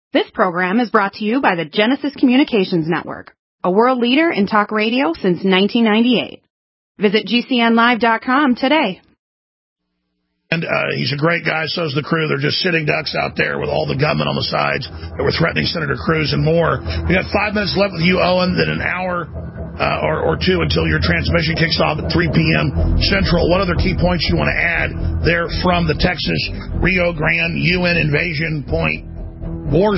This program is brought to you by the Genesis Communications Network, a world leader in talk radio since 1998. Visit GCNlive.com today. And he's a great guy, so's the crew. They're just sitting ducks out there with all the gunmen on the sides that were threatening Senator Cruz and more. We got 5 minutes left with you, Owen, then an hour or two until your transmission kicks off at 3 p.m. Central. What other key points you want to add there from the Texas Rio Grande UN invasion point war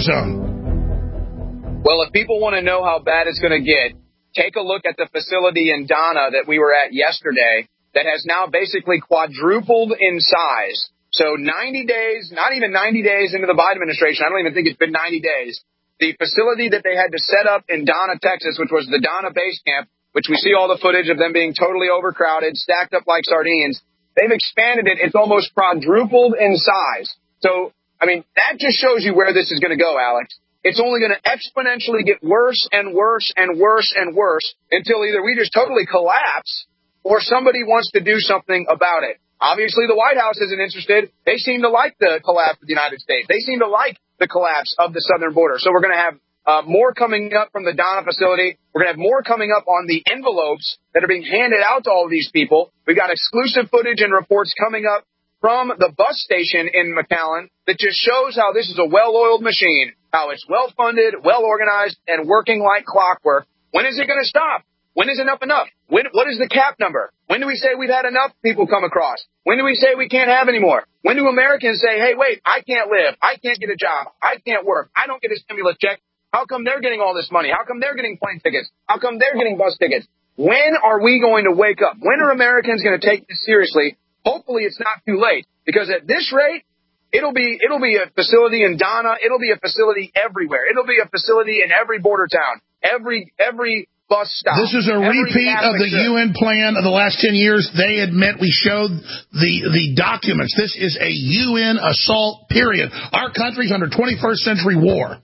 zone? Well, if people want to know how bad it's going to get, take a look at the facility in Donna that we were at yesterday that has now basically quadrupled in size. So 90 days, not even 90 days into the Biden administration, I don't even think it's been 90 days, the facility that they had to set up in Donna, Texas, which was the Donna base camp, which we see all the footage of them being totally overcrowded, stacked up like sardines, they've expanded it. It's almost quadrupled in size. So, I mean, that just shows you where this is going to go, Alex. It's only going to exponentially get worse and worse and worse and worse until either we just totally collapse or somebody wants to do something about it. Obviously, the White House isn't interested. They seem to like the collapse of the United States. They seem to like the collapse of the southern border. So we're going to have more coming up from the Donna facility. We're going to have more coming up on the envelopes that are being handed out to all of these people. We've got exclusive footage and reports coming up from the bus station in McAllen that just shows how this is a well-oiled machine, how it's well-funded, well-organized, and working like clockwork. When is it going to stop? When is enough enough? What is the cap number? When do we say we've had enough people come across? When do we say we can't have any more? When do Americans say, hey, wait, I can't live. I can't get a job. I can't work. I don't get a stimulus check. How come they're getting all this money? How come they're getting plane tickets? How come they're getting bus tickets? When are we going to wake up? When are Americans going to take this seriously? Hopefully it's not too late, because at this rate, it'll be a facility in Donna. It'll be a facility everywhere. It'll be a facility in every border town, every bus stop. This is a repeat of the UN plan of the last 10 years. They admit, we showed the documents. This is a UN assault, period. Our country's under 21st century war.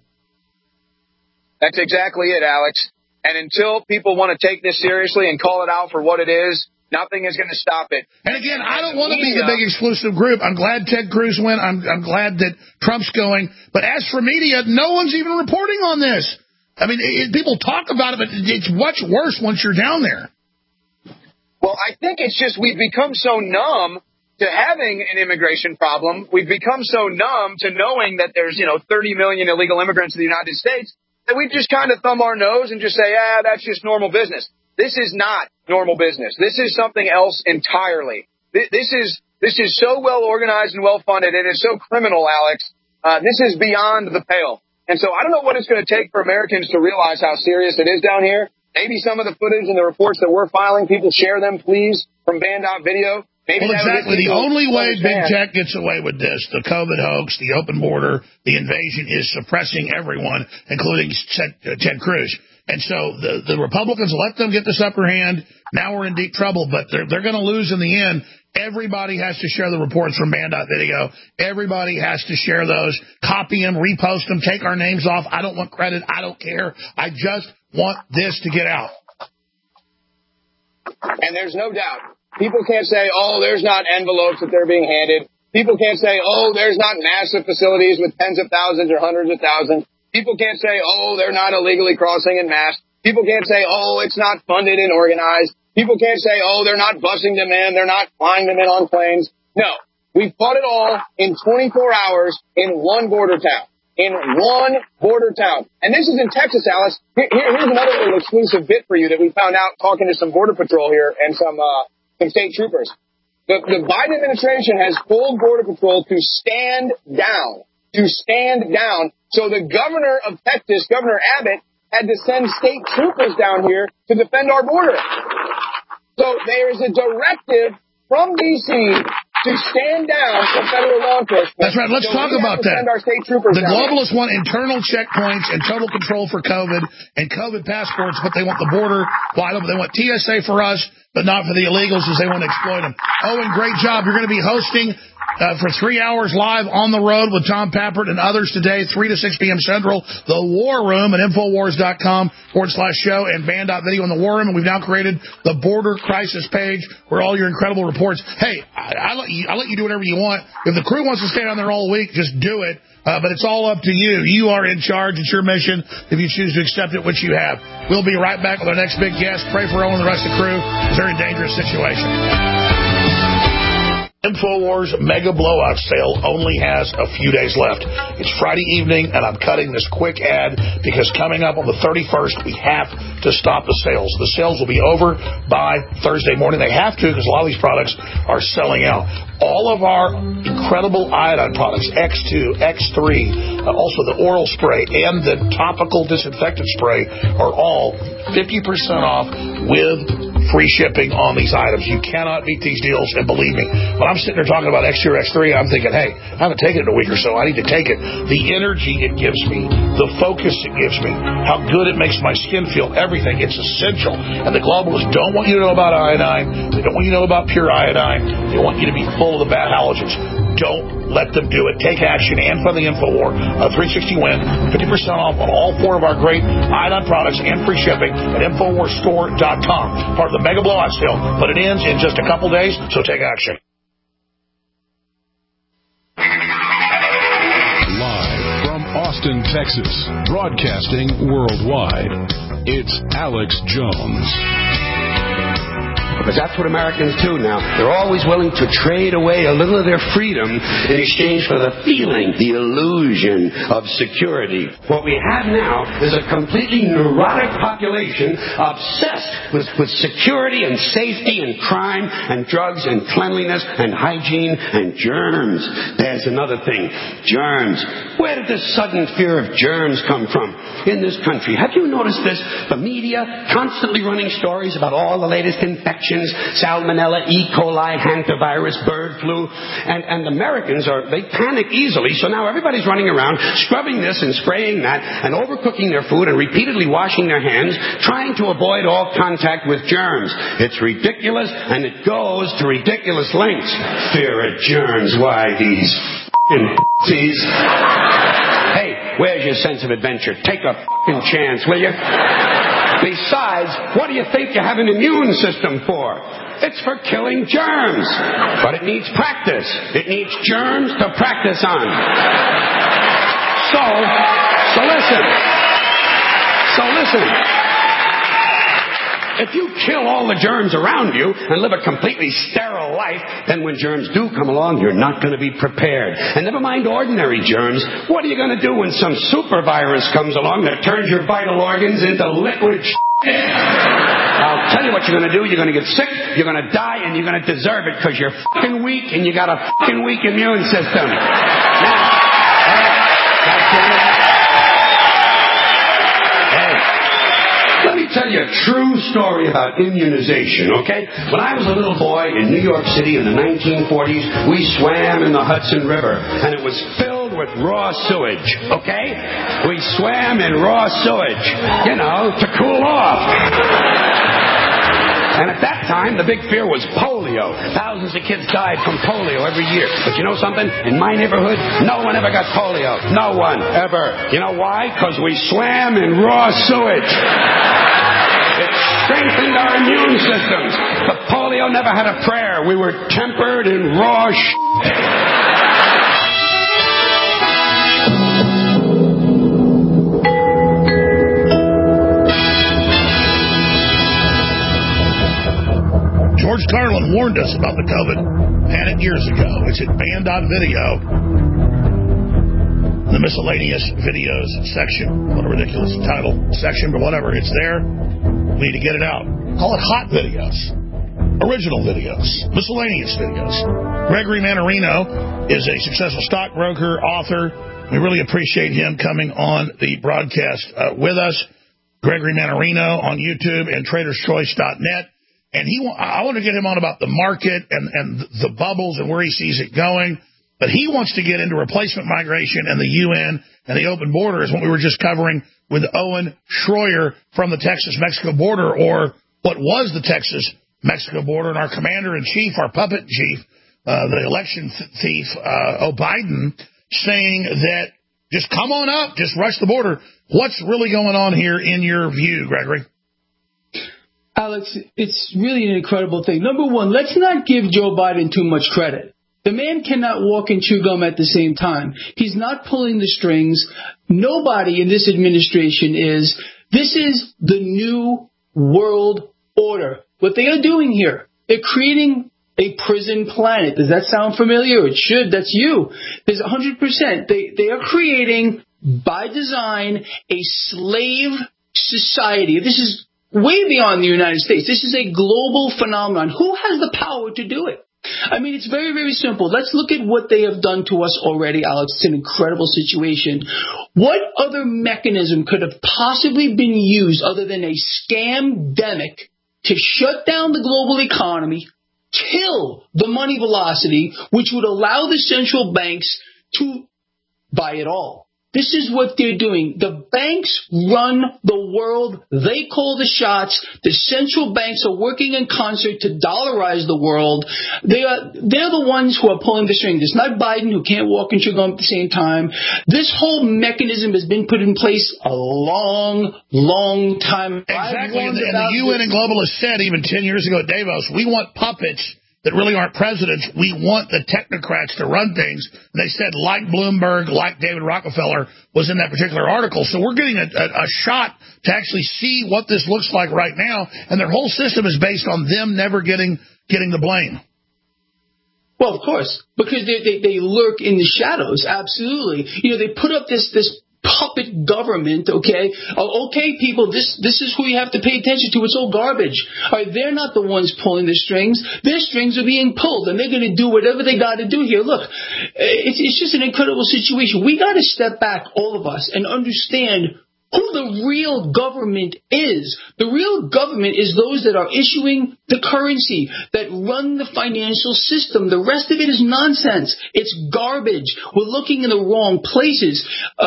That's exactly it, Alex. And until people want to take this seriously and call it out for what it is, nothing is going to stop it. And again, I don't want to be the big exclusive group. I'm glad Ted Cruz went. I'm glad that Trump's going. But as for media, no one's even reporting on this. I mean, people talk about it, but it's much worse once you're down there. Well, I think it's just we've become so numb to having an immigration problem. We've become so numb to knowing that there's, 30 million illegal immigrants in the United States that we just kind of thumb our nose and just say, that's just normal business. This is not normal business. This is something else entirely. This is so well organized and well funded. It is so criminal, Alex. This is beyond the pale. And so I don't know what it's going to take for Americans to realize how serious it is down here. Maybe some of the footage and the reports that we're filing, people share them, please, from Band.video. Well, exactly. The only way big tech gets away with this, the COVID hoax, the open border, the invasion, is suppressing everyone, including Ted Cruz. And so the Republicans let them get this upper hand. Now we're in deep trouble, but they're going to lose in the end. Everybody has to share the reports from Band.video. Everybody has to share those, copy them, repost them, take our names off. I don't want credit. I don't care. I just want this to get out. And there's no doubt. People can't say, there's not envelopes that they're being handed. People can't say, there's not massive facilities with tens of thousands or hundreds of thousands. People can't say, they're not illegally crossing en masse. People can't say, it's not funded and organized. People can't say, they're not busing them in. They're not flying them in on planes. No, we've fought it all in 24 hours in one border town. In one border town. And this is in Texas, Alice. Here's another little exclusive bit for you that we found out talking to some Border Patrol here and some state troopers. The Biden administration has told Border Patrol to stand down. To stand down. So the governor of Texas, Governor Abbott, had to send state troopers down here to defend our border. So there is a directive from D.C. to stand down for federal law enforcement. That's right. Let's talk about that. The globalists want internal checkpoints and total control for COVID and COVID passports, but they want the border wide open. They want TSA for us, but not for the illegals, as they want to exploit them. Owen, great job. You're going to be hosting for 3 hours live on the road with Tom Pappert and others today, 3 to 6 p.m. Central, The War Room at Infowars.com/show and Band.video in The War Room. And we've now created the Border Crisis page where all your incredible reports. Hey, I'll let you do whatever you want. If the crew wants to stay on there all week, just do it. But it's all up to you. You are in charge. It's your mission if you choose to accept it, which you have. We'll be right back with our next big guest. Pray for Owen and the rest of the crew. It's a very dangerous situation. InfoWars Mega Blowout Sale only has a few days left. It's Friday evening, and I'm cutting this quick ad because coming up on the 31st, we have to stop the sales. The sales will be over by Thursday morning. They have to because a lot of these products are selling out. All of our incredible iodine products, X2, X3, also the oral spray and the topical disinfectant spray are all 50% off with free shipping on these items. You cannot beat these deals, and believe me, when I'm sitting there talking about X2 or X3, I'm thinking, hey, I haven't taken it in a week or so. I need to take it. The energy it gives me, the focus it gives me, how good it makes my skin feel, everything. It's essential. And the globalists don't want you to know about iodine. They don't want you to know about pure iodine. They want you to be full of the bad halogens. Don't let them do it. Take action and fund the InfoWar. 360 win, 50% off on all 4 of our great iodine products and free shipping at InfoWarsStore.com. Part of the Mega Blowout Sale, but it ends in just a couple days, so take action. Live from Austin, Texas, broadcasting worldwide, it's Alex Jones. Because that's what Americans do now. They're always willing to trade away a little of their freedom in exchange for the feeling, the illusion of security. What we have now is a completely neurotic population obsessed with security and safety and crime and drugs and cleanliness and hygiene and germs. There's another thing. Germs. Where did this sudden fear of germs come from in this country? Have you noticed this? The media constantly running stories about all the latest infections. Salmonella, E. coli, hantavirus, bird flu, and Americans they panic easily, so now everybody's running around scrubbing this and spraying that and overcooking their food and repeatedly washing their hands, trying to avoid all contact with germs. It's ridiculous, and it goes to ridiculous lengths. Fear of germs, why these f***ing pussies? Hey, where's your sense of adventure? Take a f***ing chance, will you? Besides, what do you think you have an immune system for? It's for killing germs. But it needs practice. It needs germs to practice on. So listen. If you kill all the germs around you and live a completely sterile life, then when germs do come along, you're not going to be prepared. And never mind ordinary germs. What are you going to do when some super virus comes along that turns your vital organs into liquid shit? I'll tell you what you're going to do. You're going to get sick, you're going to die, and you're going to deserve it because you're fucking weak and you got a fucking weak immune system. Let me tell you a true story about immunization, okay? When I was a little boy in New York City in the 1940s, we swam in the Hudson River, and it was filled with raw sewage, okay? We swam in raw sewage, to cool off. And at that time, the big fear was polio. Thousands of kids died from polio every year. But you know something? In my neighborhood, no one ever got polio. No one, ever. You know why? Because we swam in raw sewage. It strengthened our immune systems. But polio never had a prayer. We were tempered in raw George Carlin warned us about the COVID panic years ago. It's at band.video, the miscellaneous videos section. What a ridiculous title section, but whatever. It's there. We need to get it out. Call it hot videos, original videos, miscellaneous videos. Gregory Mannarino is a successful stockbroker, author. We really appreciate him coming on the broadcast with us. Gregory Mannarino on YouTube and TradersChoice.net. And I want to get him on about the market and the bubbles and where he sees it going. But he wants to get into replacement migration and the UN and the open border, is what we were just covering with Owen Schroyer from the Texas-Mexico border, or what was the Texas-Mexico border, and our commander-in-chief, our puppet chief, the election thief, Biden, saying that just come on up, just rush the border. What's really going on here in your view, Gregory? Alex, it's really an incredible thing. Number one, let's not give Joe Biden too much credit. The man cannot walk and chew gum at the same time. He's not pulling the strings. Nobody in this administration is. This is the new world order. What they are doing here, they're creating a prison planet. Does that sound familiar? It should. That's you. There's 100%. They are creating, by design, a slave society. This is way beyond the United States. This is a global phenomenon. Who has the power to do it? I mean, it's very, very simple. Let's look at what they have done to us already, Alex. It's an incredible situation. What other mechanism could have possibly been used other than a scam-demic to shut down the global economy, kill the money velocity, which would allow the central banks to buy it all? This is what they're doing. The banks run the world. They call the shots. The central banks are working in concert to dollarize the world. They're the ones who are pulling the strings. It's not Biden, who can't walk and chew gum at the same time. This whole mechanism has been put in place a long, long time. Exactly. And the UN and globalists said even 10 years ago at Davos, we want puppets that really aren't presidents. We want the technocrats to run things. And they said, like Bloomberg, like David Rockefeller was in that particular article. So we're getting a shot to actually see what this looks like right now. And their whole system is based on them never getting the blame. Well, of course, because they lurk in the shadows. Absolutely. You know, they put up this puppet government, okay? Okay, people, this is who you have to pay attention to. It's all garbage. All right, they're not the ones pulling the strings. Their strings are being pulled, and they're going to do whatever they got to do here. Look, it's just an incredible situation. We got to step back, all of us, and understand who the real government is. The real government is those that are issuing the currency, that run the financial system. The rest of it is nonsense. It's garbage. We're looking in the wrong places.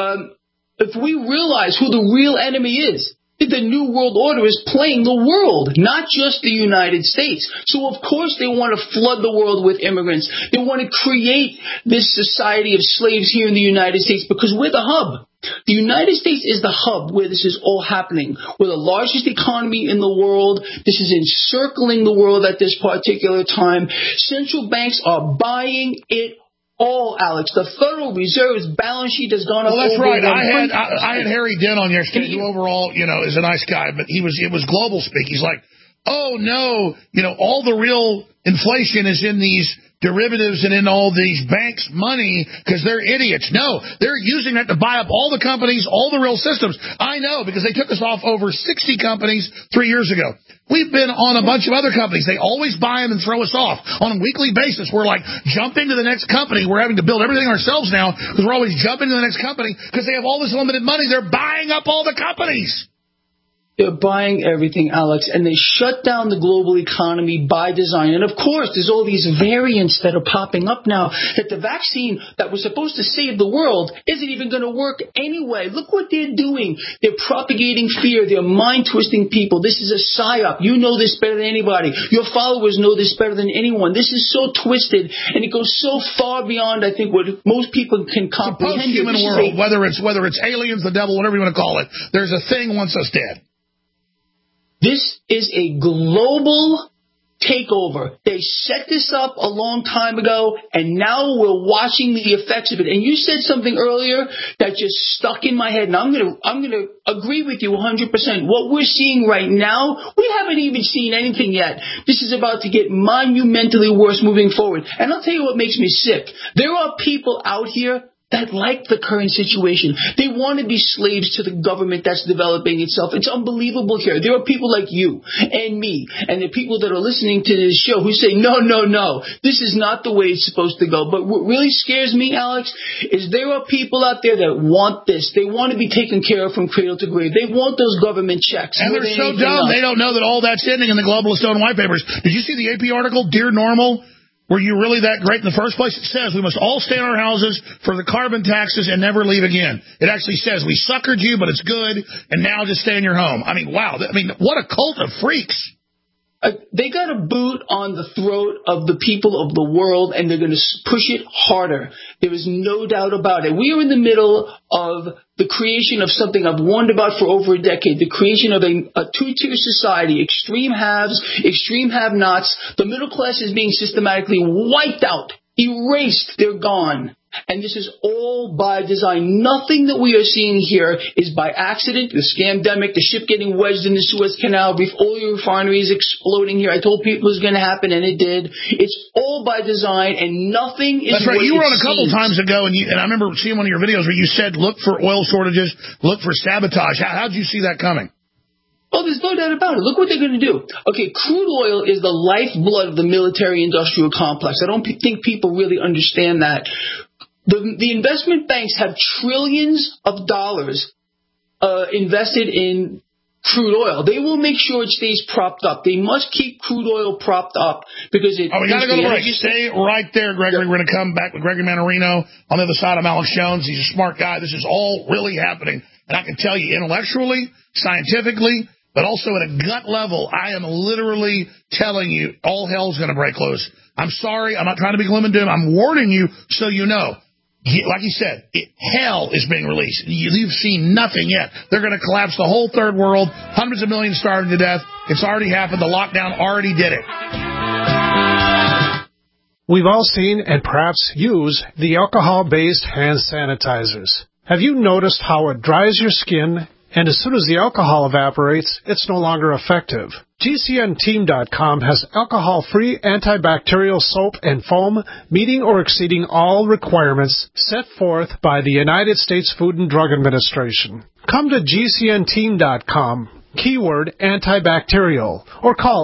If we realize who the real enemy is, the New World Order is playing the world, not just the United States. So, of course, they want to flood the world with immigrants. They want to create this society of slaves here in the United States because we're the hub. The United States is the hub where this is all happening. We're the largest economy in the world. This is encircling the world at this particular time. Central banks are buying it all, Alex. The Federal Reserve's balance sheet has gone up. Well, that's over right. I had Harry Dent on yesterday, who overall, is a nice guy, but it was global speak. He's like, oh no, all the real inflation is in these derivatives and in all these banks' money because they're idiots. No, they're using that to buy up all the companies, all the real systems. I know, because they took us off over 60 companies 3 years ago. We've been on a bunch of other companies. They always buy them and throw us off on a weekly basis. We're like jumping to the next company. We're having to build everything ourselves now because we're always jumping to the next company because they have all this limited money. They're buying up all the companies. They're buying everything, Alex, and they shut down the global economy by design. And, of course, there's all these variants that are popping up now that the vaccine that was supposed to save the world isn't even going to work anyway. Look what they're doing. They're propagating fear. They're mind-twisting people. This is a psyop. You know this better than anybody. Your followers know this better than anyone. This is so twisted, and it goes so far beyond, I think, what most people can comprehend. It's a post-human world, whether it's aliens, the devil, whatever you want to call it. There's a thing once us dead. This is a global takeover. They set this up a long time ago, and now we're watching the effects of it. And you said something earlier that just stuck in my head, and I'm going to agree with you 100%. What we're seeing right now, we haven't even seen anything yet. This is about to get monumentally worse moving forward. And I'll tell you what makes me sick. There are people out here that like the current situation. They want to be slaves to the government that's developing itself. It's unbelievable here. There are people like you and me and the people that are listening to this show who say, no, this is not the way it's supposed to go. But what really scares me, Alex, is there are people out there that want this. They want to be taken care of from cradle to grave. They want those government checks. And they're so dumb. They don't know that all that's ending in the globalist own white papers. Did you see the AP article, Dear Normal? Were you really that great in the first place? It says we must all stay in our houses for the carbon taxes and never leave again. It actually says we suckered you, but it's good, and now just stay in your home. I mean, wow. What a cult of freaks. They got a boot on the throat of the people of the world, and they're going to push it harder. There is no doubt about it. We are in the middle of the creation of something I've warned about for over a decade, the creation of a two-tier society, extreme haves, extreme have-nots. The middle class is being systematically wiped out. erased. They're gone. And this is all by design. Nothing that we are seeing here is by accident. The scamdemic, the ship getting wedged in the Suez Canal, oil refineries exploding here. I told people it was going to happen, and it did. It's all by design, and nothing is. That's right. You were on a couple times ago, and I remember seeing one of your videos where you said, look for oil shortages, look for sabotage. How did you see that coming? Oh, there's no doubt about it. Look what they're going to do. Okay, crude oil is the lifeblood of the military-industrial complex. I don't think people really understand that. The investment banks have trillions of dollars invested in crude oil. They will make sure it stays propped up. They must keep crude oil propped up because it. We got to go to break. Stay right there, Gregory. We're going to come back with Gregory Mannarino on the other side of Alex Jones. He's a smart guy. This is all really happening. And I can tell you intellectually, scientifically, but also at a gut level, I am literally telling you all hell's going to break loose. I'm sorry. I'm not trying to be gloom and doom. I'm warning you so you know. Like you said, hell is being released. You've seen nothing yet. They're going to collapse the whole third world. Hundreds of millions starving to death. It's already happened. The lockdown already did it. We've all seen and perhaps use the alcohol-based hand sanitizers. Have you noticed how it dries your skin, and as soon as the alcohol evaporates, it's no longer effective? GCNteam.com has alcohol-free antibacterial soap and foam meeting or exceeding all requirements set forth by the United States Food and Drug Administration. Come to GCNteam.com, keyword antibacterial, or call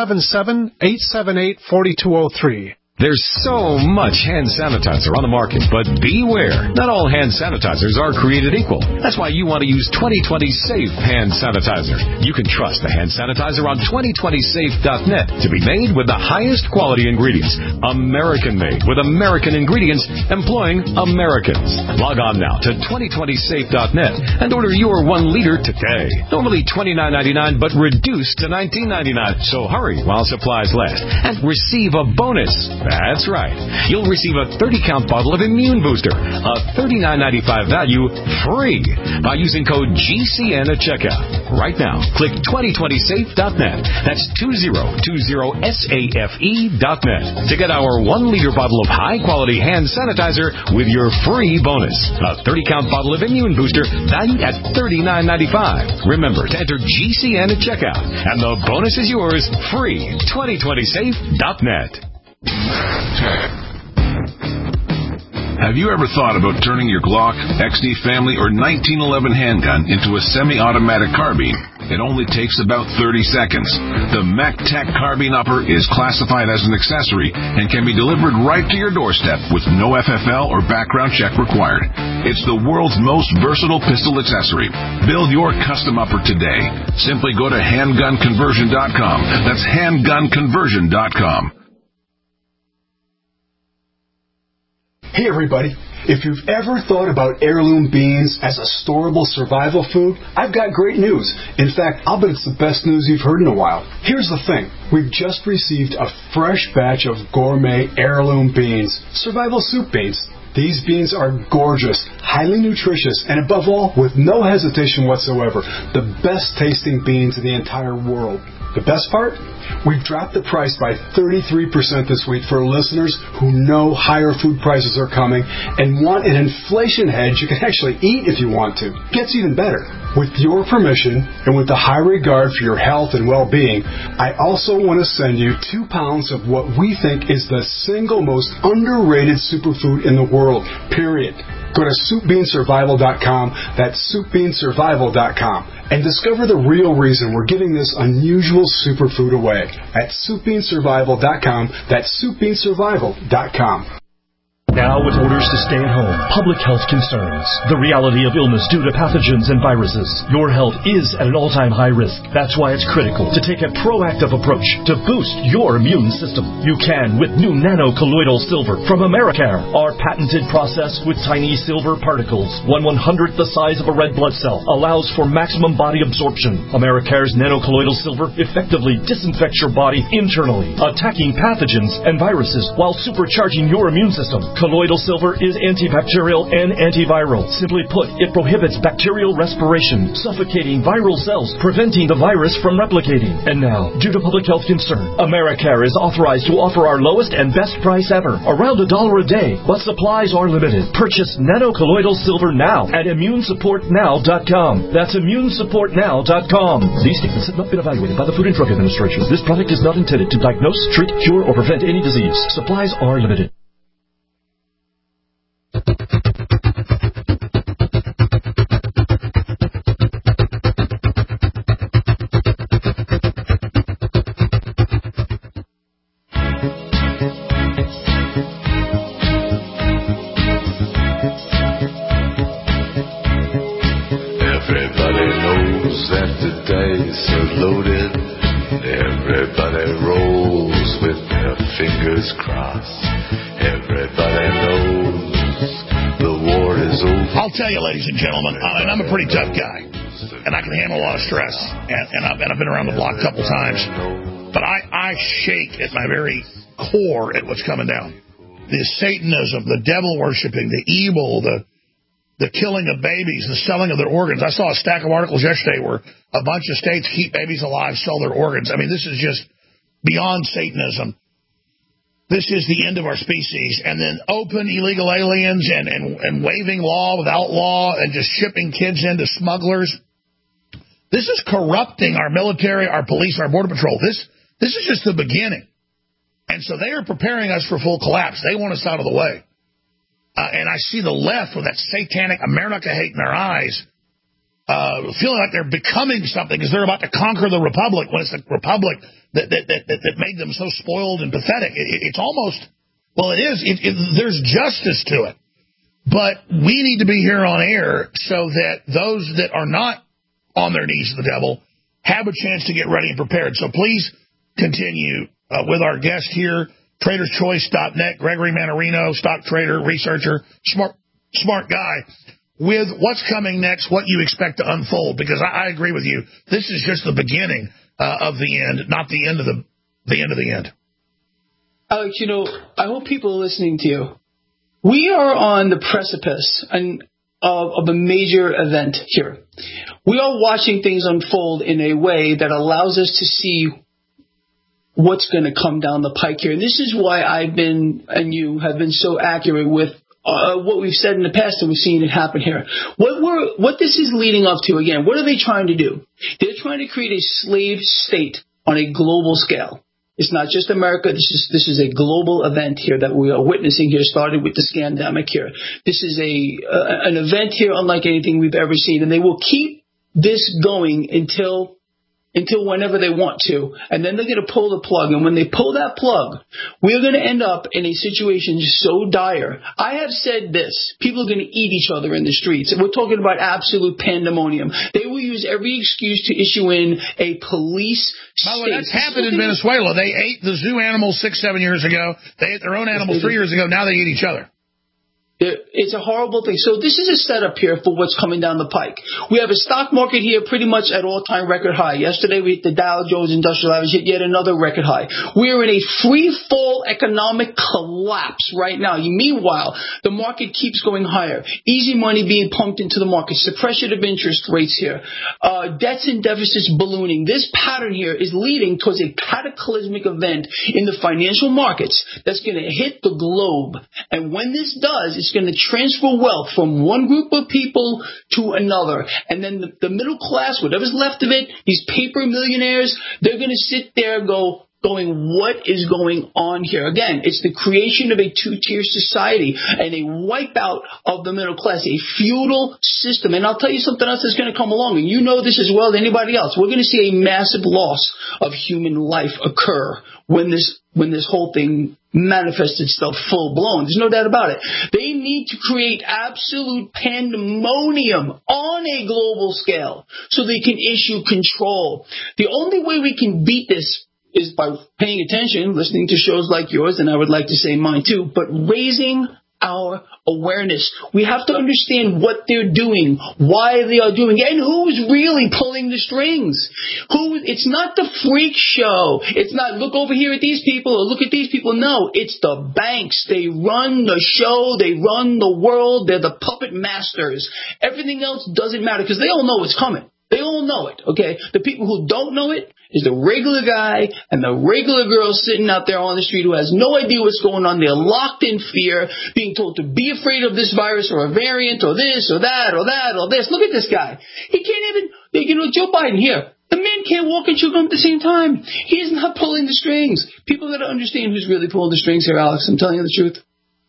877-878-4203. There's so much hand sanitizer on the market, but beware. Not all hand sanitizers are created equal. That's why you want to use 2020 Safe Hand Sanitizer. You can trust the hand sanitizer on 2020safe.net to be made with the highest quality ingredients. American-made with American ingredients, employing Americans. Log on now to 2020safe.net and order your 1 liter today. Normally $29.99, but reduced to $19.99. So hurry while supplies last and receive a bonus. That's right. You'll receive a 30-count bottle of Immune Booster, a $39.95 value, free by using code GCN at checkout. Right now, click 2020safe.net. That's 2020safe.net to get our 1-liter bottle of high-quality hand sanitizer with your free bonus. A 30-count bottle of Immune Booster valued at $39.95. Remember to enter GCN at checkout, and the bonus is yours, free. 2020safe.net. Have you ever thought about turning your Glock, XD Family, or 1911 handgun into a semi-automatic carbine? It only takes about 30 seconds. The MacTac Carbine Upper is classified as an accessory and can be delivered right to your doorstep with no FFL or background check required. It's the world's most versatile pistol accessory. Build your custom upper today. Simply go to handgunconversion.com. That's handgunconversion.com. Hey everybody, if you've ever thought about heirloom beans as a storable survival food, I've got great news. In fact, I'll bet it's the best news you've heard in a while. Here's the thing. We've just received a fresh batch of gourmet heirloom beans, survival soup beans. These beans are gorgeous, highly nutritious, and above all, with no hesitation whatsoever, the best tasting beans in the entire world. The best part? We've dropped the price by 33% this week for listeners who know higher food prices are coming and want an inflation hedge you can actually eat if you want to. Gets even better. With your permission and with the high regard for your health and well-being, I also want to send you 2 pounds of what we think is the single most underrated superfood in the world, period. Go to SoupBeanSurvival.com, that's SoupBeanSurvival.com, and discover the real reason we're giving this unusual superfood away at SoupBeanSurvival.com, that's SoupBeanSurvival.com. Now, with orders to stay at home, public health concerns, the reality of illness due to pathogens and viruses, your health is at an all-time high risk. That's why it's critical to take a proactive approach to boost your immune system. You can with new nano-colloidal silver from Americare. Our patented process with tiny silver particles, 1/100th the size of a red blood cell, allows for maximum body absorption. Americare's nano-colloidal silver effectively disinfects your body internally, attacking pathogens and viruses while supercharging your immune system. Colloidal silver is antibacterial and antiviral. Simply put, it prohibits bacterial respiration, suffocating viral cells, preventing the virus from replicating. And now, due to public health concern, Americare is authorized to offer our lowest and best price ever, around $1 a day, but supplies are limited. Purchase nanocolloidal silver now at immunesupportnow.com. That's immunesupportnow.com. These statements have not been evaluated by the Food and Drug Administration. This product is not intended to diagnose, treat, cure, or prevent any disease. Supplies are limited. Everybody knows that the dice are loaded. Everybody rolls with their fingers crossed. Everybody knows the war is over. I'll tell you, ladies and gentlemen, and I'm a pretty tough guy, and I can handle a lot of stress, and I've been around the block a couple times, but I shake at my very core at what's coming down. The Satanism, the devil worshiping, the evil, the killing of babies, the selling of their organs. I saw a stack of articles yesterday where a bunch of states keep babies alive, sell their organs. I mean, this is just beyond Satanism. This is the end of our species. And then open illegal aliens and waiving law without law and just shipping kids into smugglers. This is corrupting our military, our police, our border patrol. This is just the beginning. And so they are preparing us for full collapse. They want us out of the way. And I see the left with that satanic America hate in their eyes, feeling like they're becoming something because they're about to conquer the republic when it's the republic that made them so spoiled and pathetic. It's almost, well, it is. There's justice to it. But we need to be here on air so that those that are not on their knees to the devil have a chance to get ready and prepared. So please continue with our guest here, TradersChoice.net, Gregory Mannarino, stock trader, researcher, smart guy, with what's coming next, what you expect to unfold, because I agree with you. This is just the beginning of the end, not the end of the end of the end. Alex, I hope people are listening to you. We are on the precipice of a major event here. We are watching things unfold in a way that allows us to see what's going to come down the pike here. And this is why I've been, and you have been so accurate with what we've said in the past, and we've seen it happen here. What this is leading up to, again, what are they trying to do? They're trying to create a slave state on a global scale. It's not just America. This is a global event here that we are witnessing here, started with the scandemic here. This is an event here unlike anything we've ever seen, and they will keep this going until whenever they want to, and then they're going to pull the plug. And when they pull that plug, we're going to end up in a situation so dire. I have said this. People are going to eat each other in the streets. And we're talking about absolute pandemonium. They will use every excuse to issue in a police state. By the way, that's happened in Venezuela. They ate the zoo animals 6-7 years ago. They ate their own animals 3 years ago. Now they eat each other. It's a horrible thing. So this is a setup here for what's coming down the pike. We have a stock market here pretty much at all-time record high. Yesterday, the Dow Jones Industrial Average hit yet another record high. We're in a free-fall economic collapse right now. Meanwhile, the market keeps going higher. Easy money being pumped into the market. Suppression of interest rates here. Debts and deficits ballooning. This pattern here is leading towards a cataclysmic event in the financial markets that's going to hit the globe. And when this does, it's going to transfer wealth from one group of people to another. And then the middle class, whatever's left of it, these paper millionaires, they're going to sit there going, what is going on here? Again, it's the creation of a two-tier society and a wipeout of the middle class, a feudal system. And I'll tell you something else that's going to come along, and you know this as well as anybody else. We're going to see a massive loss of human life occur when this whole thing manifests itself full-blown. There's no doubt about it. They need to create absolute pandemonium on a global scale so they can issue control. The only way we can beat this is by paying attention, listening to shows like yours, and I would like to say mine too, but raising our awareness. We have to understand what they're doing, why they are doing it, and who's really pulling the strings. It's not the freak show. It's not look over here at these people or look at these people. No, it's the banks. They run the show. They run the world. They're the puppet masters. Everything else doesn't matter because they all know what's coming. They all know it, okay? The people who don't know it is the regular guy and the regular girl sitting out there on the street who has no idea what's going on. They're locked in fear, being told to be afraid of this virus or a variant or this or that or that or this. Look at this guy. He can't even, Joe Biden here. The man can't walk and chew gum at the same time. He is not pulling the strings. People got to understand who's really pulling the strings here, Alex. I'm telling you the truth.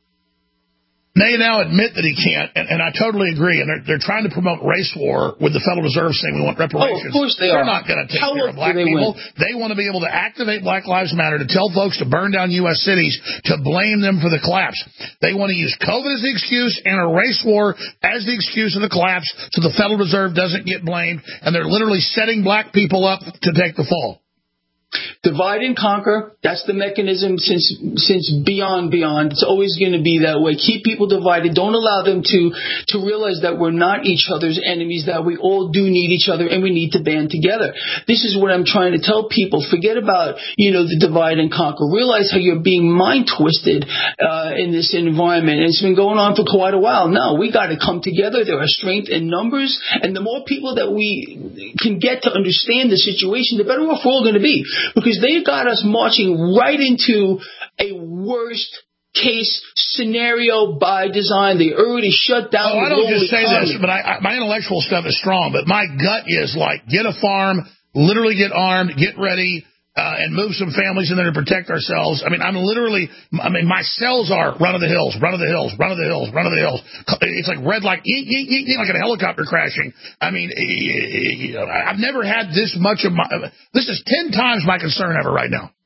They now admit that he can't, and I totally agree. And they're trying to promote race war with the Federal Reserve saying we want reparations. Oh, of course they are. They're not going to take care of black people. They want to be able to activate Black Lives Matter to tell folks to burn down U.S. cities, to blame them for the collapse. They want to use COVID as the excuse and a race war as the excuse of the collapse so the Federal Reserve doesn't get blamed. And they're literally setting black people up to take the fall. Divide and conquer. That's the mechanism since beyond. It's always going to be that way. Keep people divided. Don't allow them to realize that we're not each other's enemies, that we all do need each other and we need to band together. This is what I'm trying to tell people. Forget about, the divide and conquer. Realize how you're being mind twisted in this environment. And it's been going on for quite a while. No, we got to come together. There are strength in numbers. And the more people that we can get to understand the situation, the better off we're all going to be. Because they got us marching right into a worst case scenario by design. They already shut down. I don't just say this, but my intellectual stuff is strong. But my gut is like, get a farm, literally get armed, get ready, and move some families in there to protect ourselves. I mean, my cells are run of the hills, run of the hills, run of the hills, run of the hills. It's like red, like like a helicopter crashing. I mean, I've never had this much of this is 10 times my concern ever right now.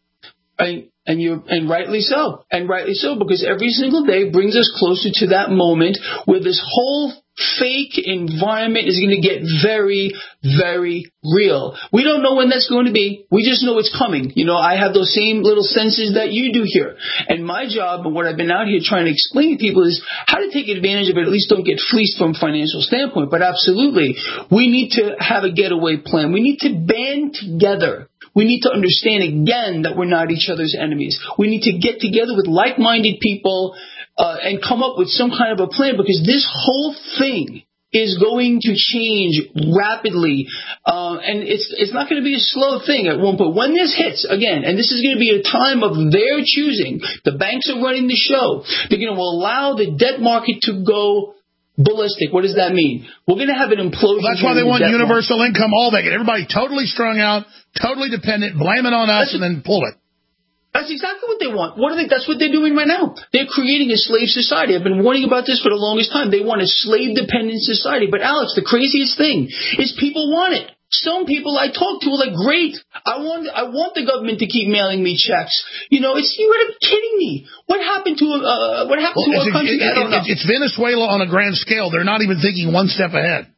And rightly so. And rightly so, because every single day brings us closer to that moment where this whole fake environment is going to get very, very real. We don't know when that's going to be. We just know it's coming. I have those same little senses that you do here. And my job and what I've been out here trying to explain to people is how to take advantage of it, at least don't get fleeced from a financial standpoint. But absolutely, we need to have a getaway plan. We need to band together. We need to understand again that we're not each other's enemies. We need to get together with like-minded people and come up with some kind of a plan, because this whole thing is going to change rapidly. And it's not going to be a slow thing at one point. When this hits, again, and this is going to be a time of their choosing, the banks are running the show. They're going to allow the debt market to go ballistic. What does that mean? We're going to have an implosion. Well, that's why they want universal income, all that. Get everybody totally strung out, totally dependent, blame it on us, and then pull it. That's exactly what they want. That's what they're doing right now. They're creating a slave society. I've been warning about this for the longest time. They want a slave-dependent society. But, Alex, the craziest thing is people want it. Some people I talk to are like, great, I want the government to keep mailing me checks. You got to be kidding me. What happened to our country? I don't know. It's Venezuela on a grand scale. They're not even thinking one step ahead.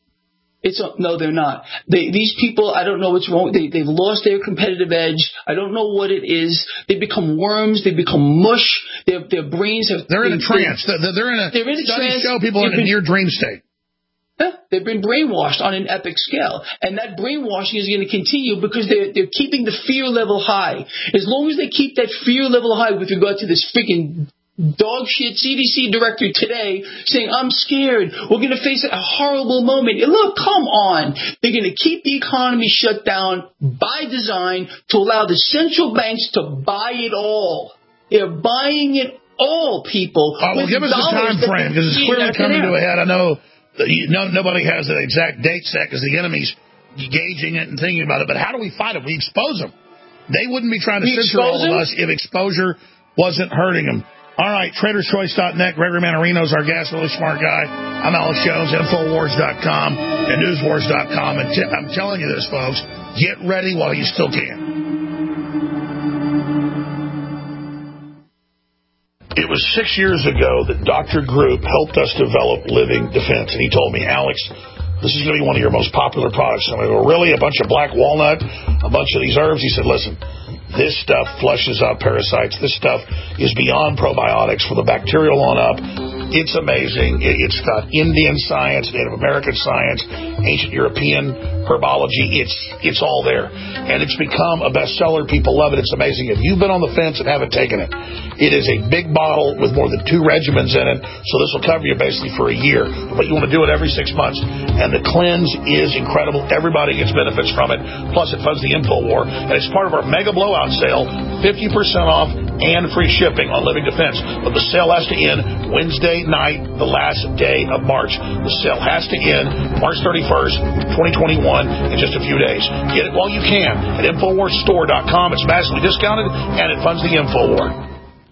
No, they're not. These people, I don't know what's wrong. They've lost their competitive edge. I don't know what it is. They become worms. They become mush. Their brains have. They're in a trance. They're in a trance. Show people in a near dream state. They've been brainwashed on an epic scale. And that brainwashing is going to continue because they're keeping the fear level high. As long as they keep that fear level high with regard to this freaking dog shit CDC director today saying, I'm scared, we're going to face a horrible moment. And look, come on. They're going to keep the economy shut down by design to allow the central banks to buy it all. They're buying it all, people. Well, give us a time frame, because it's clearly coming to a head. I know nobody has an exact date set because the enemy's gauging it and thinking about it. But how do we fight it? We expose them. They wouldn't be trying to censor all of us if exposure wasn't hurting them. All right, TradersChoice.net. Gregory Manarino's our guest, really smart guy. I'm Alex Jones, Infowars.com and NewsWars.com. And I'm telling you this, folks, get ready while you still can. It was 6 years ago that Dr. Group helped us develop Living Defense. And he told me, Alex, this is going to be one of your most popular products. And I go, really? A bunch of black walnut, a bunch of these herbs? He said, listen, This stuff flushes out parasites. This stuff is beyond probiotics for the bacterial on up. It's amazing. It's got Indian science, Native American science, ancient European herbology. It's all there. And it's become a bestseller. People love it. It's amazing. If you've been on the fence and haven't taken it, it is a big bottle with more than 2 regimens in it. So this will cover you basically for a year. But you want to do it every 6 months. And the cleanse is incredible. Everybody gets benefits from it. Plus, it funds the InfoWar. And it's part of our mega blowout sale, 50% off and free shipping on Living Defense. But the sale has to end Wednesday night, the last day of March. The sale has to end March 31st, 2021, in just a few days. Get it while you can at InfoWarsStore.com. It's massively discounted, and it funds the InfoWar.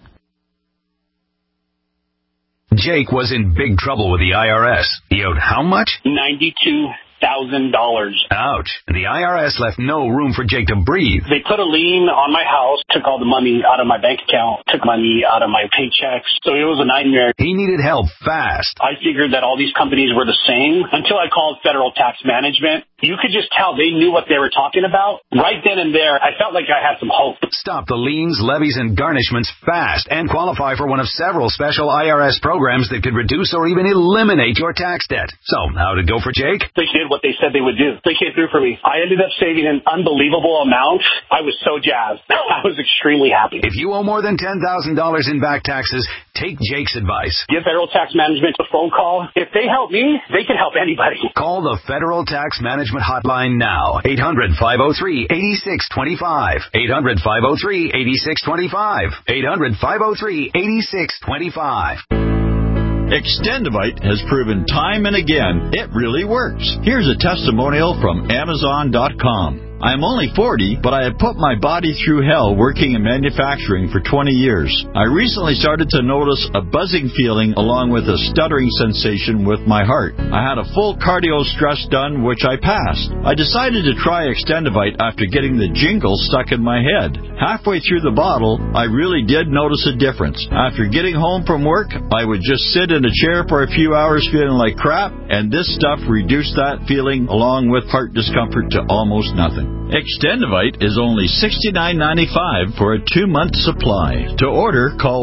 Jake was in big trouble with the IRS. He owed how much? $92,000. Ouch. And the IRS left no room for Jake to breathe. They put a lien on my house, took all the money out of my bank account, took money out of my paychecks. So it was a nightmare. He needed help fast. I figured that all these companies were the same until I called Federal Tax Management. You could just tell they knew what they were talking about. Right then and there, I felt like I had some hope. Stop the liens, levies, and garnishments fast and qualify for one of several special IRS programs that could reduce or even eliminate your tax debt. So, how did it go for Jake? They did what they said they would do. They came through for me. I ended up saving an unbelievable amount. I was so jazzed. I was extremely happy. If you owe more than $10,000 in back taxes, take Jake's advice. Give Federal Tax Management a phone call. If they help me, they can help anybody. Call the Federal Tax Management Hotline now. 800-503-8625. 800-503-8625. 800-503-8625. Extendivite has proven time and again it really works. Here's a testimonial from Amazon.com. I'm only 40, but I have put my body through hell working in manufacturing for 20 years. I recently started to notice a buzzing feeling along with a stuttering sensation with my heart. I had a full cardio stress done, which I passed. I decided to try Extendivite after getting the jingle stuck in my head. Halfway through the bottle, I really did notice a difference. After getting home from work, I would just sit in a chair for a few hours feeling like crap, and this stuff reduced that feeling along with heart discomfort to almost nothing. Extendivite is only $69.95 for a 2-month supply. To order, call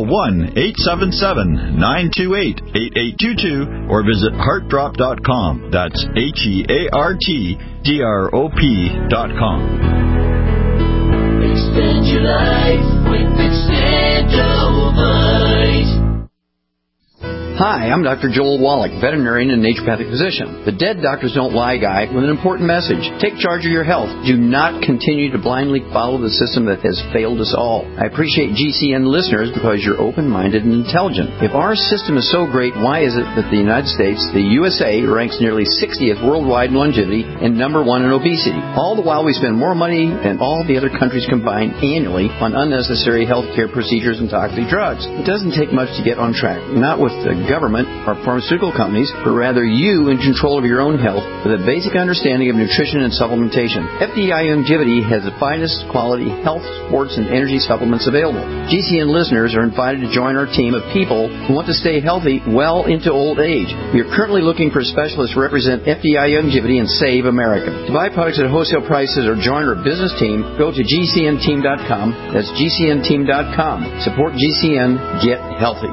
1-877-928-8822 or visit heartdrop.com. That's HEARTDROP.com. Extend your life with Extendivite. Hi, I'm Dr. Joel Wallach, veterinarian and naturopathic physician. The Dead Doctors Don't Lie guy with an important message. Take charge of your health. Do not continue to blindly follow the system that has failed us all. I appreciate GCN listeners because you're open-minded and intelligent. If our system is so great, why is it that the United States, the USA, ranks nearly 60th worldwide in longevity and number 1 in obesity? All the while we spend more money than all the other countries combined annually on unnecessary healthcare procedures and toxic drugs. It doesn't take much to get on track. Not with the government or pharmaceutical companies, but rather you in control of your own health with a basic understanding of nutrition and supplementation. FDI Longevity has the finest quality health, sports, and energy supplements available. GCN listeners are invited to join our team of people who want to stay healthy well into old age. We are currently looking for specialists to represent FDI Longevity and Save America. To buy products at wholesale prices or join our business team, go to GCNteam.com. That's GCNteam.com. Support GCN. Get healthy.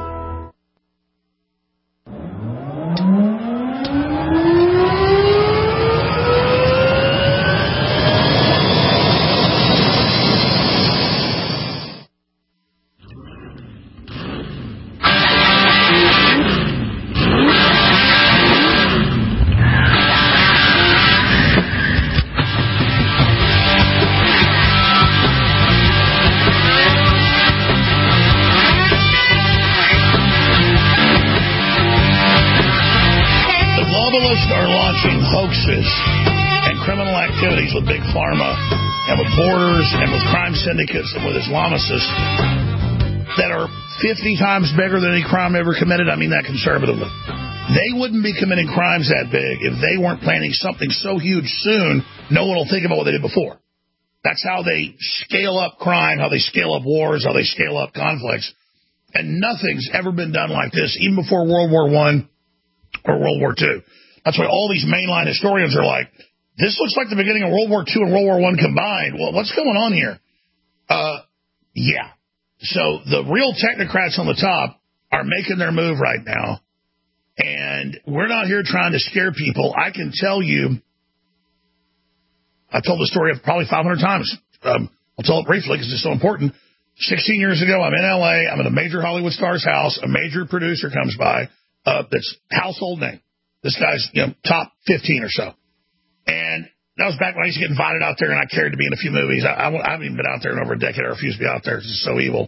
With Big Pharma and with borders and with crime syndicates and with Islamicists that are 50 times bigger than any crime ever committed. I mean that conservatively. They wouldn't be committing crimes that big if they weren't planning something so huge soon no one will think about what they did before. That's how they scale up crime, how they scale up wars, how they scale up conflicts. And nothing's ever been done like this, even before World War I or World War II. That's why all these mainline historians are like, this looks like the beginning of World War II and World War I combined. Well, what's going on here? Yeah. So the real technocrats on the top are making their move right now. And we're not here trying to scare people. I can tell you, I've told the story probably 500 times. I'll tell it briefly because it's so important. 16 years ago, I'm in L.A. I'm at a major Hollywood star's house. A major producer comes by that's household name. This guy's top 15 or so. And that was back when I used to get invited out there and I cared to be in a few movies. I haven't even been out there in over a decade. I refuse to be out there. It's just so evil.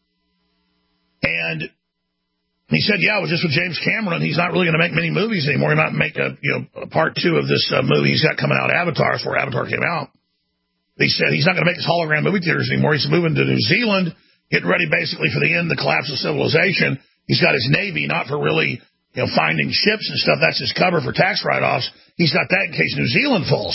And he said, yeah, I was just with James Cameron. He's not really going to make many movies anymore. He's not make a part 2 of this movie he's got coming out, Avatar, before Avatar came out. He said he's not going to make his hologram movie theaters anymore. He's moving to New Zealand, getting ready basically for the end, the collapse of civilization. He's got his Navy, not for really finding ships and stuff. That's his cover for tax write-offs. He's got that in case New Zealand falls.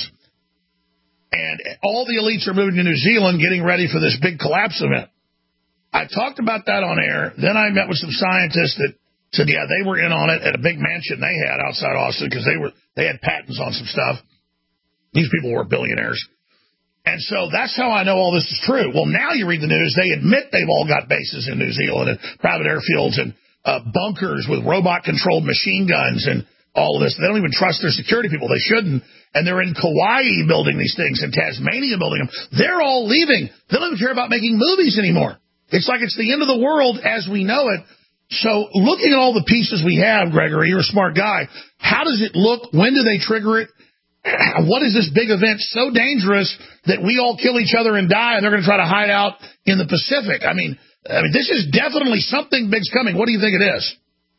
And all the elites are moving to New Zealand, getting ready for this big collapse event. I talked about that on air. Then I met with some scientists that said, yeah, they were in on it at a big mansion they had outside Austin because they had patents on some stuff. These people were billionaires. And so that's how I know all this is true. Well, now you read the news, they admit they've all got bases in New Zealand and private airfields and bunkers with robot-controlled machine guns and all of this. They don't even trust their security people. They shouldn't. And they're in Kauai building these things, in Tasmania building them. They're all leaving. They don't even care about making movies anymore. It's like it's the end of the world as we know it. So looking at all the pieces we have, Gregory, you're a smart guy. How does it look? When do they trigger it? What is this big event so dangerous that we all kill each other and die and they're going to try to hide out in the Pacific? I mean, this is definitely something big's coming. What do you think it is?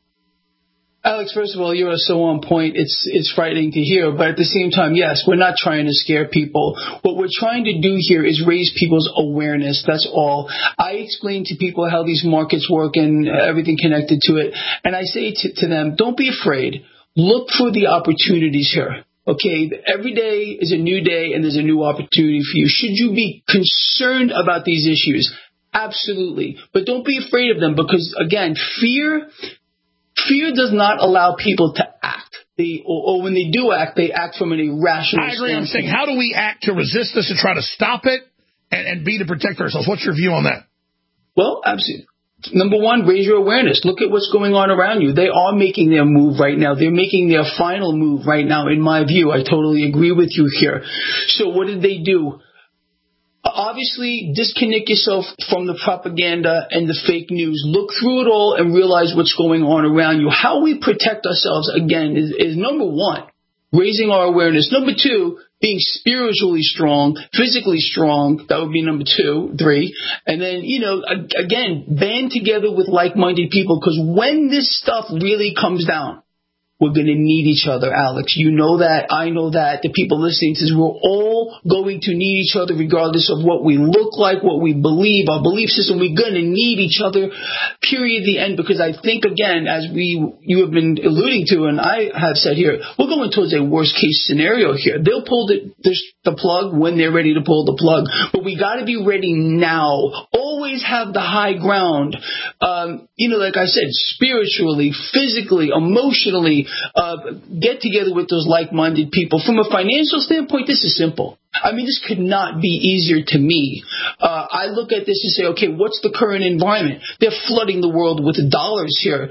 Alex, first of all, you are so on point. It's frightening to hear. But at the same time, yes, we're not trying to scare people. What we're trying to do here is raise people's awareness. That's all. I explain to people how these markets work and everything connected to it. And I say to them, don't be afraid. Look for the opportunities here. Okay, every day is a new day and there's a new opportunity for you. Should you be concerned about these issues? Absolutely. But don't be afraid of them because, again, fear does not allow people to act. Or when they do act, they act from an irrational standpoint. I agree. I'm saying, how do we act to resist this and try to stop it and be to protect ourselves? What's your view on that? Well, absolutely. Number one, raise your awareness. Look at what's going on around you. They are making their move right now. They're making their final move right now, in my view. I totally agree with you here. So what did they do? Obviously, disconnect yourself from the propaganda and the fake news. Look through it all and realize what's going on around you. How we protect ourselves, again, is number one, raising our awareness. Number two, being spiritually strong, physically strong. That would be number 2, 3. And then, again, band together with like-minded people because when this stuff really comes down, we're going to need each other, Alex. You know that. I know that. The people listening to this, we're all going to need each other regardless of what we look like, what we believe, our belief system. We're going to need each other, period, the end. Because I think, again, as you have been alluding to and I have said here, we're going towards a worst-case scenario here. They'll pull the plug when they're ready to pull the plug. But we got to be ready now. Always have the high ground. Like I said, spiritually, physically, emotionally, get together with those like-minded people. From a financial standpoint, this is simple. I mean, this could not be easier to me. I look at this and say, okay, what's the current environment? They're flooding the world with dollars here.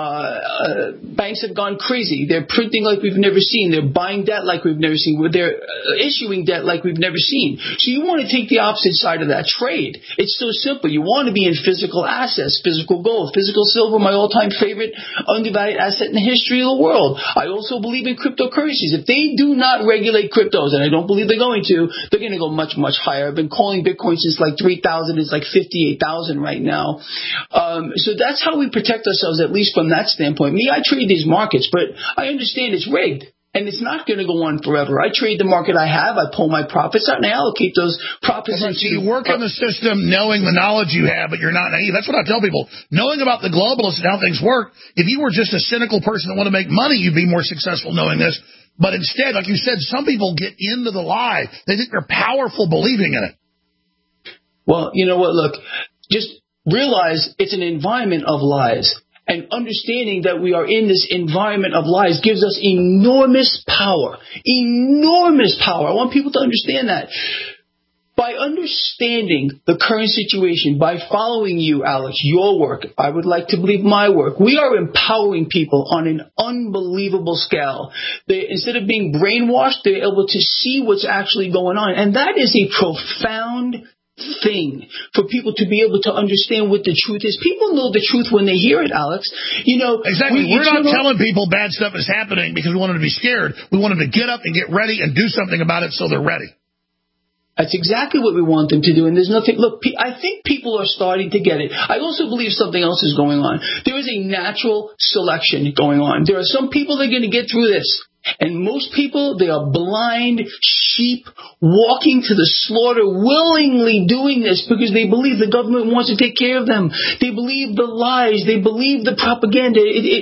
Banks have gone crazy. They're printing like we've never seen. They're buying debt like we've never seen. They're issuing debt like we've never seen. So you want to take the opposite side of that trade. It's so simple. You want to be in physical assets, physical gold, physical silver, my all-time favorite undervalued asset in the history of the world. I also believe in cryptocurrencies. If they do not regulate cryptos, and I don't believe they're going to, they're going to go much, much higher. I've been calling Bitcoin since like 3,000. It's like 58,000 right now. So that's how we protect ourselves, at least from that standpoint. Me, I trade these markets, but I understand it's rigged. And it's not going to go on forever. I trade the market I have. I pull my profits out and I allocate those profits into... So you work in the system knowing the knowledge you have, but you're not naive. That's what I tell people. Knowing about the globalists and how things work, if you were just a cynical person that want to make money, you'd be more successful knowing this. But instead, like you said, some people get into the lie. They think they're powerful believing in it. Well, you know what? Look, just realize it's an environment of lies. And understanding that we are in this environment of lies gives us enormous power. Enormous power. I want people to understand that. by understanding the current situation, by following you, Alex, your work, I would like to believe my work, we are empowering people on an unbelievable scale. Instead of being brainwashed, they're able to see what's actually going on. And that is a profound thing for people to be able to understand what the truth is. People know the truth when they hear it, Alex. Exactly. We're not telling people bad stuff is happening because we want them to be scared. We want them to get up and get ready and do something about it so they're ready. That's exactly what we want them to do. And there's nothing. Look, I think people are starting to get it. I also believe something else is going on. There is a natural selection going on. There are some people that are going to get through this. And most people, they are blind sheep walking to the slaughter, willingly doing this because they believe the government wants to take care of them. They believe the lies. They believe the propaganda.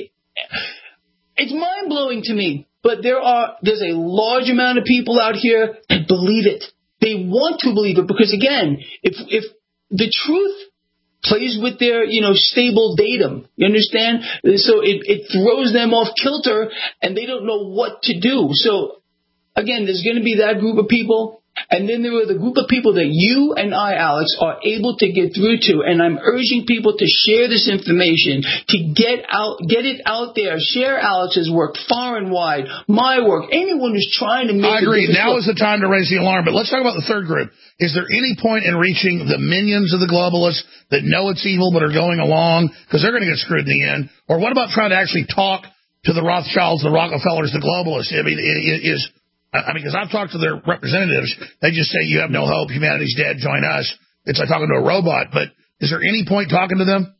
It's mind-blowing to me. But there's a large amount of people out here that believe it. They want to believe it because, again, if the truth plays with their, stable datum, you understand? So it throws them off kilter and they don't know what to do. So, again, there's going to be that group of people. And then there are the group of people that you and I, Alex, are able to get through to. And I'm urging people to share this information, to get it out there. Share Alex's work far and wide, my work, anyone who's trying to make I agree. Now is the time to raise the alarm. But let's talk about the third group. Is there any point in reaching the minions of the globalists that know it's evil but are going along because they're going to get screwed in the end? Or what about trying to actually talk to the Rothschilds, the Rockefellers, the globalists? I mean, because I've talked to their representatives, they just say, you have no hope, humanity's dead, join us. It's like talking to a robot. But is there any point talking to them?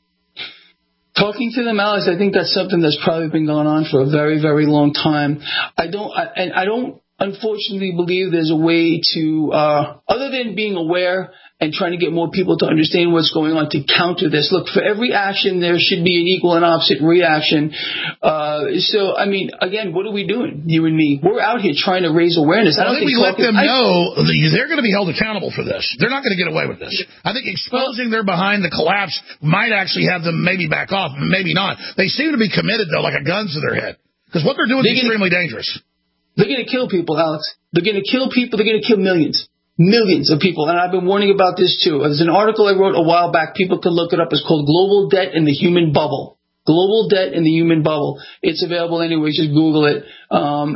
Talking to them, Alex, I think that's something that's probably been going on for a very, very long time. I don't unfortunately believe there's a way to, other than being aware and trying to get more people to understand what's going on to counter this. Look, for every action, there should be an equal and opposite reaction. So, I mean, again, what are we doing, you and me? We're out here trying to raise awareness. I think we let them know they're going to be held accountable for this. They're not going to get away with this. I think exposing they're behind the collapse might actually have them maybe back off, maybe not. They seem to be committed, though, like a gun to their head. Because what they're doing is extremely dangerous. They're going to kill people, Alex. They're going to kill people. They're going to kill millions. Millions of people, and I've been warning about this too. There's an article I wrote a while back. People can look it up. It's called Global Debt and the Human Bubble. Global Debt and the Human Bubble. It's available anyway. Just Google it. Global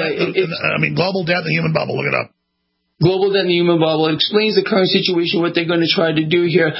Debt and the Human Bubble. Look it up. Global Debt and the Human Bubble. It explains the current situation, what they're going to try to do here.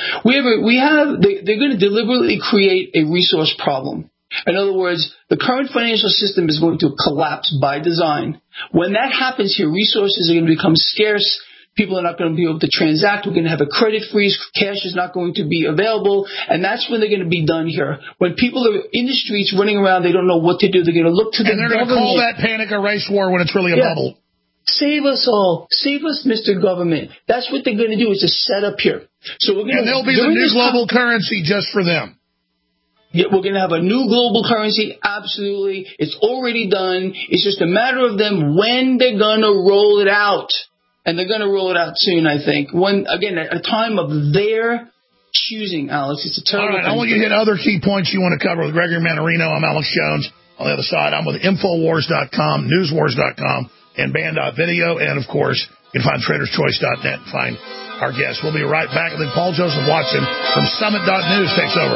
They're going to deliberately create a resource problem. In other words, the current financial system is going to collapse by design. When that happens here, resources are going to become scarce. People are not going to be able to transact. We're going to have a credit freeze. Cash is not going to be available. And that's when they're going to be done here. When people are in the streets running around, they don't know what to do. They're going to look to the government. And they're going to call that panic a race war when it's really a bubble. Save us all. Save us, Mr. Government. That's what they're going to do is to set up here. So we're going and there'll be the new global currency just for them. Yeah, we're going to have a new global currency. Absolutely. It's already done. It's just a matter of them when they're going to roll it out. And they're going to roll it out soon, I think. When, again, at a time of their choosing, Alex. It's a terrible thing. All right, I want you to hit other key points you want to cover with Gregory Mannarino. I'm Alex Jones. On the other side, I'm with Infowars.com, Newswars.com, and Band.video. And, of course, you can find TradersChoice.net and find our guests. We'll be right back. And then Paul Joseph Watson from Summit.news takes over.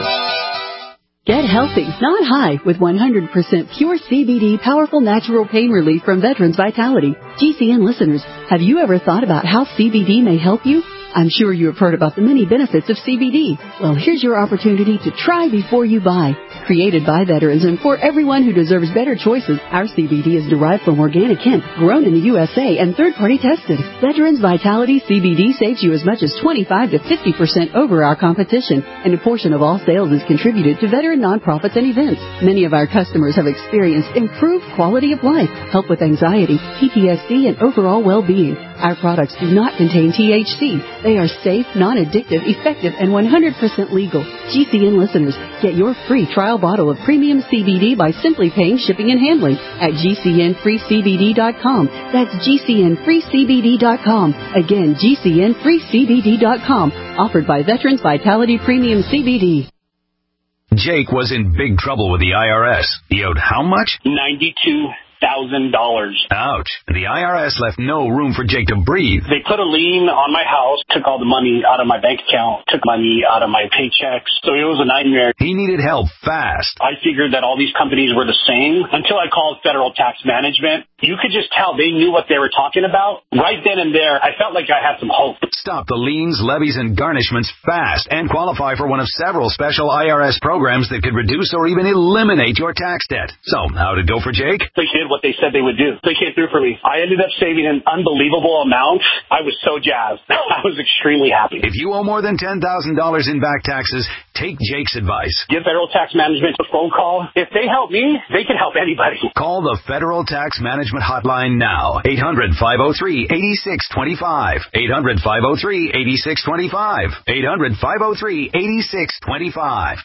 Get healthy, not high, with 100% pure CBD powerful natural pain relief from Veterans Vitality. GCN listeners, have you ever thought about how CBD may help you? I'm sure you have heard about the many benefits of CBD. Well, here's your opportunity to try before you buy. Created by veterans and for everyone who deserves better choices, our CBD is derived from organic hemp, grown in the USA, and third-party tested. Veterans Vitality CBD saves you as much as 25 to 50% over our competition, and a portion of all sales is contributed to veteran nonprofits and events. Many of our customers have experienced improved quality of life, help with anxiety, PTSD, and overall well-being. Our products do not contain THC. They are safe, non-addictive, effective, and 100% legal. GCN listeners, get your free trial bottle of premium CBD by simply paying shipping and handling at GCNFreeCBD.com. That's GCNFreeCBD.com. Again, GCNFreeCBD.com. Offered by Veterans Vitality Premium CBD. Jake was in big trouble with the IRS. He owed how much? $92 Ouch. The IRS left no room for Jake to breathe. They put a lien on my house, took all the money out of my bank account, took money out of my paychecks. So it was a nightmare. He needed help fast. I figured that all these companies were the same until I called Federal Tax Management. You could just tell they knew what they were talking about. Right then and there, I felt like I had some hope. Stop the liens, levies, and garnishments fast and qualify for one of several special IRS programs that could reduce or even eliminate your tax debt. So, how did it go for Jake? They did what they said they would do. They came through for me. I ended up saving an unbelievable amount. I was so jazzed. I was extremely happy. If you owe more than $10,000 in back taxes, take Jake's advice. Give Federal Tax Management a phone call. If they help me, they can help anybody. Call the Federal Tax Management Hotline now. 800-503-8625. 800-503-8625. 800-503-8625.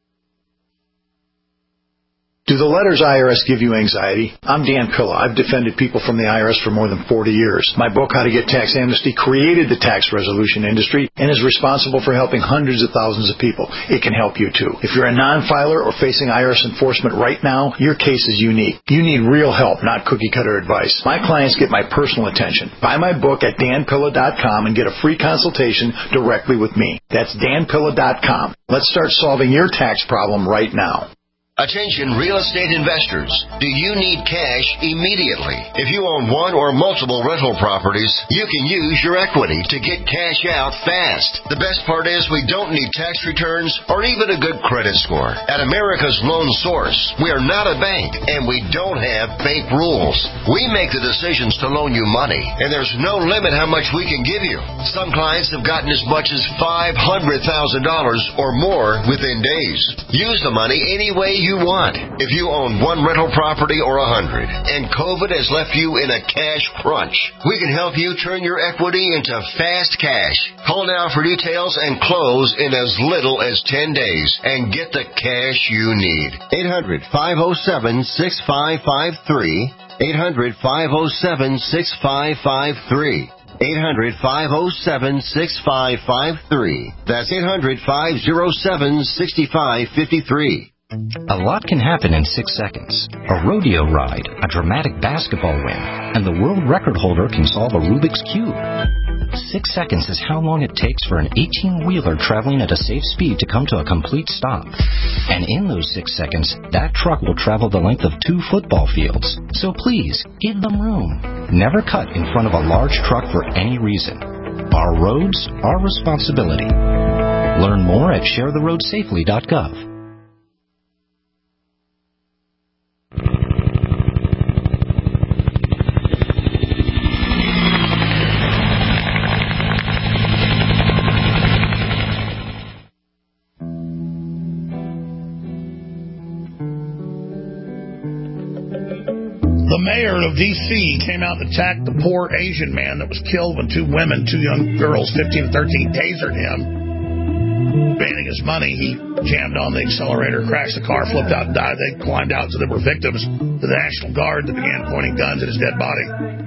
Do the letters IRS give you anxiety? I'm Dan Pilla. I've defended people from the IRS for more than 40 years. My book, How to Get Tax Amnesty, created the tax resolution industry and is responsible for helping hundreds of thousands of people. It can help you, too. If you're a non-filer or facing IRS enforcement right now, your case is unique. You need real help, not cookie-cutter advice. My clients get my personal attention. Buy my book at danpilla.com and get a free consultation directly with me. That's danpilla.com. Let's start solving your tax problem right now. Attention real estate investors. Do you need cash immediately? If you own one or multiple rental properties, you can use your equity to get cash out fast. The best part is we don't need tax returns or even a good credit score. At America's Loan Source, we are not a bank and we don't have bank rules. We make the decisions to loan you money and there's no limit how much we can give you. Some clients have gotten as much as $500,000 or more within days. Use the money any way you want. If you own one rental property or 100 and COVID has left you in a cash crunch, we can help you turn your equity into fast cash. Call now for details and close in as little as 10 days and get the cash you need. 800-507-6553. 800-507-6553. 800-507-6553. That's 800-507-6553. A lot can happen in 6 seconds. A rodeo ride, a dramatic basketball win, and the world record holder can solve a Rubik's Cube. 6 seconds is how long it takes for an 18-wheeler traveling at a safe speed to come to a complete stop. And in those 6 seconds, that truck will travel the length of 2 football fields. So please, give them room. Never cut in front of a large truck for any reason. Our roads, our responsibility. Learn more at sharetheroadsafely.gov. The mayor of D.C. came out and attacked the poor Asian man that was killed when 2 young girls, 15 and 13, tasered him. Demanding his money, he jammed on the accelerator, crashed the car, flipped out and died. They climbed out, so they were victims to the National Guard that began pointing guns at his dead body.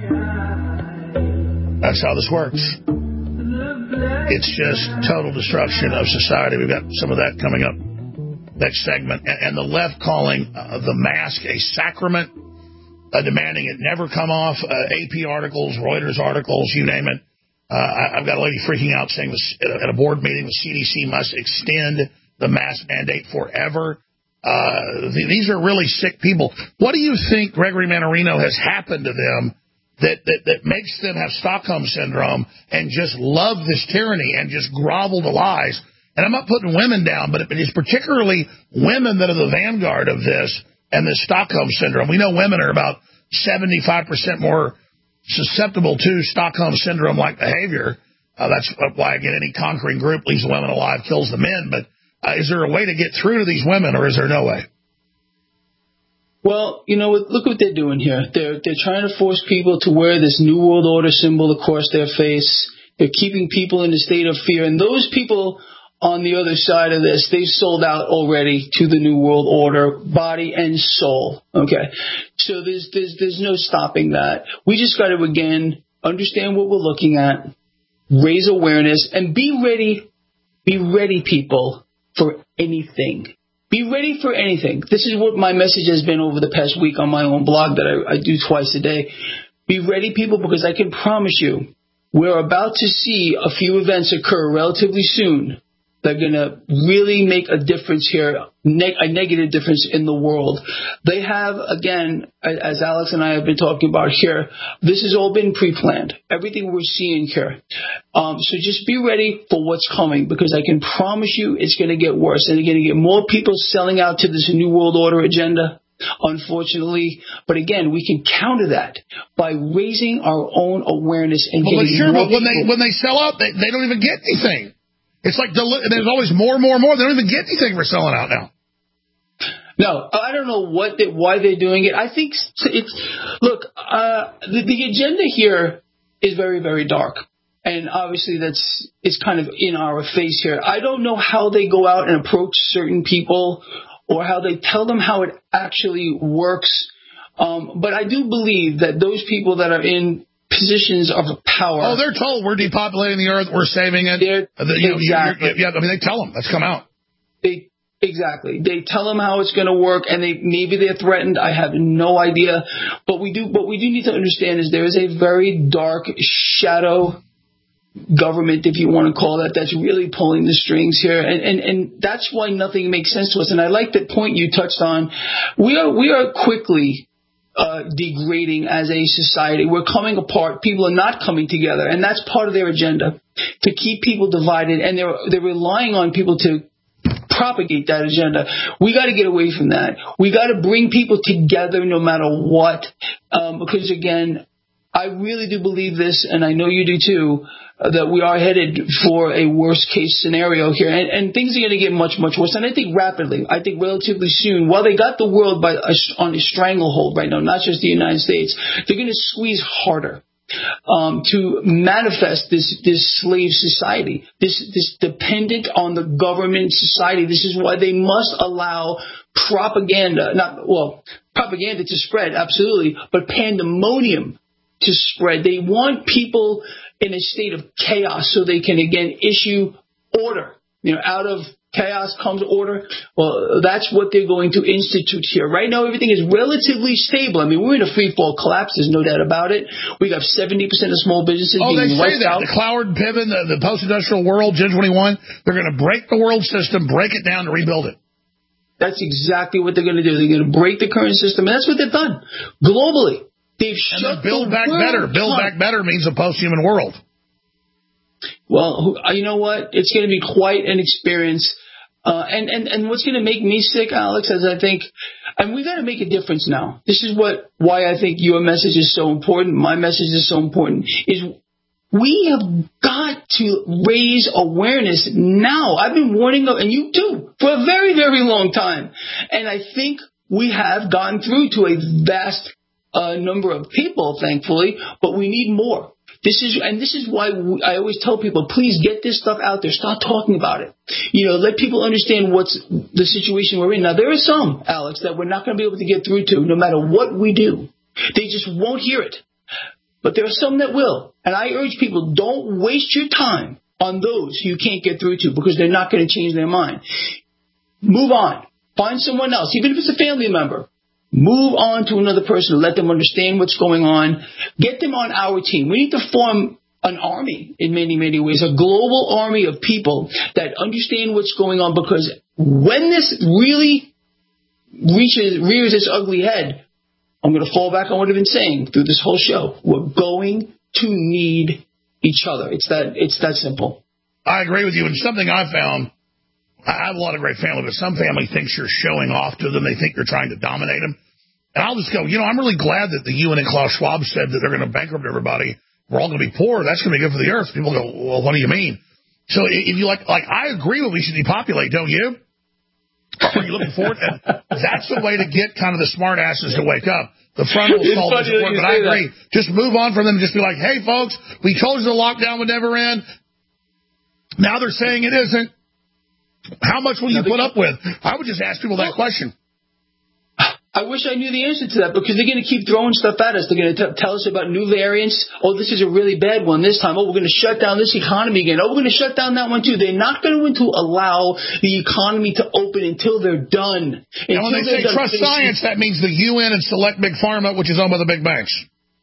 That's how this works. It's just total destruction of society. We've got some of that coming up next segment. And the left calling the mask a sacrament, demanding it never come off. AP articles, Reuters articles, you name it. I've got a lady freaking out saying this at a board meeting, the CDC must extend the mask mandate forever. These are really sick people. What do you think, Gregory Mannarino, has happened to them that makes them have Stockholm Syndrome and just love this tyranny and just grovel to lies? And I'm not putting women down, but it's particularly women that are the vanguard of this and the Stockholm Syndrome. We know women are about 75% more susceptible to Stockholm Syndrome-like behavior. That's why, again, any conquering group leaves the women alive, kills the men. But is there a way to get through to these women, or is there no way? Well, look what they're doing here. They're trying to force people to wear this New World Order symbol across their face. They're keeping people in a state of fear. And those people on the other side of this, they've sold out already to the New World Order, body and soul. Okay, so there's no stopping that. We just got to, again, understand what we're looking at, raise awareness, and be ready, people, for anything. Be ready for anything. This is what my message has been over the past week on my own blog that I do twice a day. Be ready, people, because I can promise you we're about to see a few events occur relatively soon that are going to really make a difference here, a negative difference in the world. They have, again, as Alex and I have been talking about here, this has all been pre-planned, everything we're seeing here. So just be ready for what's coming, because I can promise you it's going to get worse. And you're going to get more people selling out to this New World Order agenda, unfortunately. But again, we can counter that by raising our own awareness and getting more people. But when they sell out, they don't even get anything. It's like there's always more and more and more. They don't even get anything for selling out now. No, I don't know why they're doing it. I think look, the agenda here is very, very dark. And obviously it's kind of in our face here. I don't know how they go out and approach certain people or how they tell them how it actually works. But I do believe that those people that are in positions of power. Oh, they're told we're depopulating the earth, we're saving it. Exactly. I mean, they tell them. That's come out. Exactly. They tell them how it's going to work, and maybe they're threatened. I have no idea. But we do need to understand is there is a very dark shadow government, if you want to call that, that's really pulling the strings here. And that's why nothing makes sense to us. And I like that point you touched on. We are quickly degrading as a society. We're coming apart. People are not coming together, and that's part of their agenda, to keep people divided, and they're relying on people to propagate that agenda. We got to get away from that. We got to bring people together no matter what, because again, I really do believe this, and I know you do too, that we are headed for a worst-case scenario here, and things are going to get much, much worse. And I think rapidly, I think relatively soon, while they got the world on a stranglehold right now, not just the United States, they're going to squeeze harder to manifest this slave society, this dependent on the government society. This is why they must allow propaganda to spread, absolutely, but pandemonium to spread. They want people in a state of chaos so they can, again, issue order. Out of chaos comes order. Well, that's what they're going to institute here. Right now, everything is relatively stable. I mean, we're in a free-fall collapse. There's no doubt about it. We got 70% of small businesses being wiped out. The Cloward, Piven, the post-industrial world, Gen 21, they're going to break the world system, break it down to rebuild it. That's exactly what they're going to do. They're going to break the current system, and that's what they've done globally. They've shut build back better. Build back better means a post-human world. Well, you know what? It's going to be quite an experience. And what's going to make me sick, Alex, is I think, and we got to make a difference now. This is why I think your message is so important. My message is so important. Is we have got to raise awareness now. I've been warning, and you too, for a very, very long time. And I think we have gotten through to a vast number of people, thankfully, but we need more. This is why I always tell people, please get this stuff out there. Start talking about it. Let people understand what's the situation we're in. Now, there are some, Alex, that we're not going to be able to get through to no matter what we do. They just won't hear it. But there are some that will. And I urge people, don't waste your time on those you can't get through to because they're not going to change their mind. Move on. Find someone else, even if it's a family member. Move on to another person. Let them understand what's going on. Get them on our team. We need to form an army in many, many ways, a global army of people that understand what's going on, because when this really rears its ugly head, I'm going to fall back on what I've been saying through this whole show. We're going to need each other. It's that simple. I agree with you. And something I found, I have a lot of great family, but some family thinks you're showing off to them. They think you're trying to dominate them. And I'll just go, I'm really glad that the UN and Klaus Schwab said that they're going to bankrupt everybody. We're all going to be poor. That's going to be good for the earth. People go, well, what do you mean? So if you like I agree that we should depopulate, don't you? Are you looking forward? And that's the way to get kind of the smart asses to wake up. The frontal assault doesn't work, but I agree. Just move on from them and just be like, hey, folks, we told you the lockdown would never end. Now they're saying it isn't. How much will you put up with? I would just ask people that question. I I wish I knew the answer to that, because they're going to keep throwing stuff at us. They're going to tell us about new variants. Oh, this is a really bad one this time. Oh, we're going to shut down this economy again. Oh, we're going to shut down that one too. They're not going to allow the economy to open until they're done. And when they say trust science, that means the UN and select big pharma, which is owned by the big banks.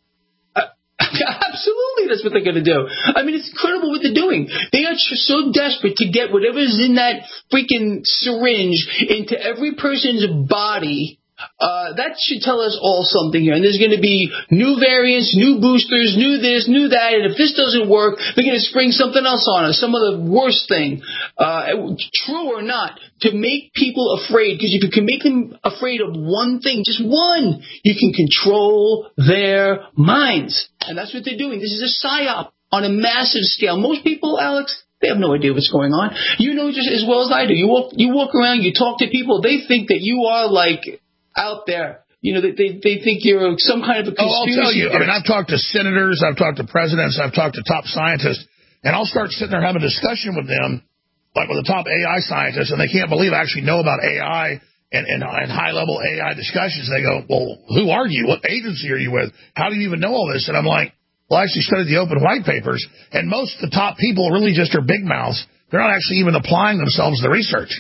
Absolutely, that's what they're going to do. I mean, it's incredible what they're doing. They are so desperate to get whatever's in that freaking syringe into every person's body. That should tell us all something here. And there's going to be new variants, new boosters, new this, new that. And if this doesn't work, they're going to spring something else on us, some of the worst thing. True or not, to make people afraid. Because if you can make them afraid of one thing, just one, you can control their minds. And that's what they're doing. This is a psyop on a massive scale. Most people, Alex, they have no idea what's going on. You know just as well as I do. You walk around, you talk to people, they think that you are like out there. You know, they think you're some kind of a conspiracy. I'll tell you. I mean, I've talked to senators, I've talked to presidents, I've talked to top scientists, and I'll start sitting there having a discussion with them, like with the top AI scientists, and they can't believe I actually know about AI and high-level AI discussions. They go, well, who are you? What agency are you with? How do you even know all this? And I'm like, well, I actually studied the open white papers, and most of the top people really just are big mouths. They're not actually even applying themselves to the research.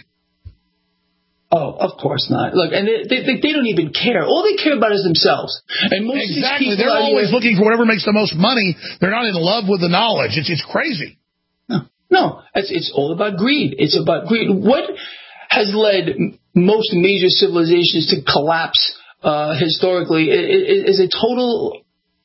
Oh, of course not. Look, and they don't even care. All they care about is themselves. And most exactly. Of these people they're always looking for whatever makes the most money. They're not in love with the knowledge. It's crazy. No. It's all about greed. It's about greed. What has led most major civilizations to collapse historically is a total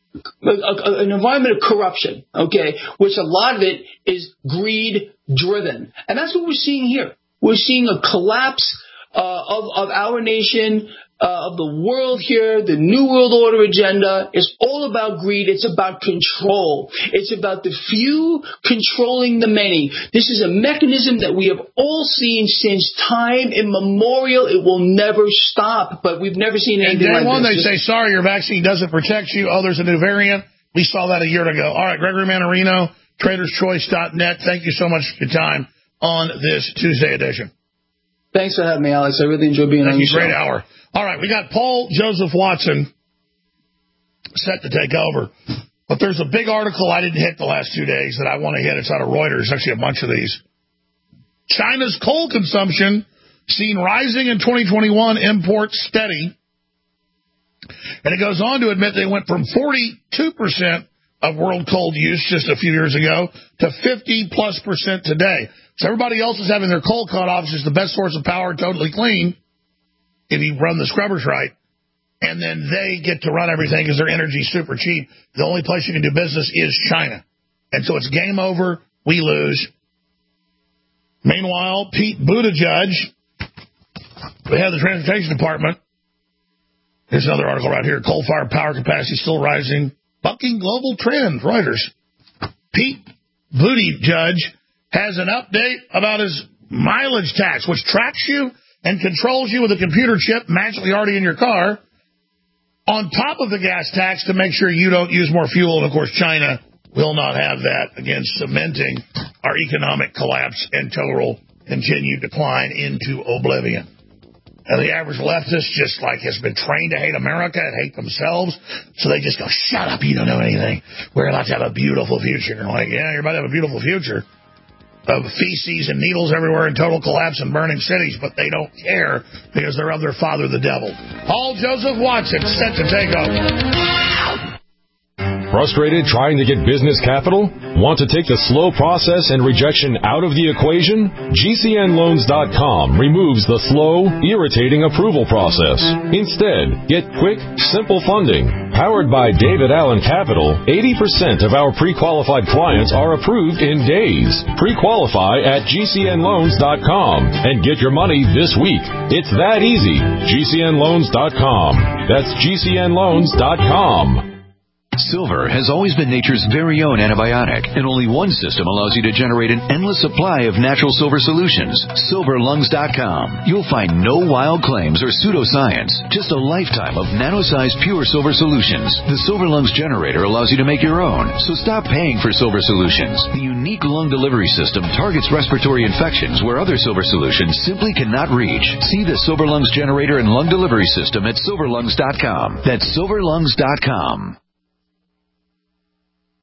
an environment of corruption, okay, which a lot of it is greed-driven. And that's what we're seeing here. We're seeing a collapse of our nation, of the world here. The New World Order agenda is all about greed. It's about control. It's about the few controlling the many. This is a mechanism that we have all seen since time immemorial. It will never stop, but we've never seen anything like this. Day one, they say, sorry, your vaccine doesn't protect you. Oh, there's a new variant. We saw that a year ago. All right, Gregory Mannarino, TradersChoice.net. Thank you so much for your time on this Tuesday edition. Thanks for having me, Alex. I really enjoyed being on your show. Great hour. All right, we got Paul Joseph Watson set to take over. But there's a big article I didn't hit the last 2 days that I want to hit. It's out of Reuters. Actually, a bunch of these. China's coal consumption seen rising in 2021, imports steady. And it goes on to admit they went from 42% of world coal use just a few years ago to 50+% today. So everybody else is having their coal cut off. It's the best source of power, totally clean, if you run the scrubbers right. And then they get to run everything because their energy's super cheap. The only place you can do business is China. And so it's game over. We lose. Meanwhile, Pete Buttigieg, the head of the Transportation Department, here's another article right here. Coal-fired power capacity still rising. Bucking global trends, Reuters. Pete Buttigieg has an update about his mileage tax, which tracks you and controls you with a computer chip magically already in your car, on top of the gas tax to make sure you don't use more fuel. And, of course, China will not have that, again, cementing our economic collapse and total continued decline into oblivion. And the average leftist just has been trained to hate America and hate themselves. So they just go, shut up, you don't know anything. We're about to have a beautiful future. And like, yeah, you're about to have a beautiful future of feces and needles everywhere and total collapse and burning cities, but they don't care because they're of their father, the devil. Paul Joseph Watson set to take over. Frustrated trying to get business capital? Want to take the slow process and rejection out of the equation? GCNLoans.com removes the slow, irritating approval process. Instead, get quick, simple funding. Powered by David Allen Capital, 80% of our pre-qualified clients are approved in days. Pre-qualify at GCNLoans.com and get your money this week. It's that easy. GCNLoans.com. That's GCNLoans.com. Silver has always been nature's very own antibiotic, and only one system allows you to generate an endless supply of natural silver solutions. SilverLungs.com. You'll find no wild claims or pseudoscience, just a lifetime of nano-sized pure silver solutions. The Silver Lungs generator allows you to make your own, so stop paying for silver solutions. The unique lung delivery system targets respiratory infections where other silver solutions simply cannot reach. See the Silver Lungs generator and lung delivery system at SilverLungs.com. That's SilverLungs.com.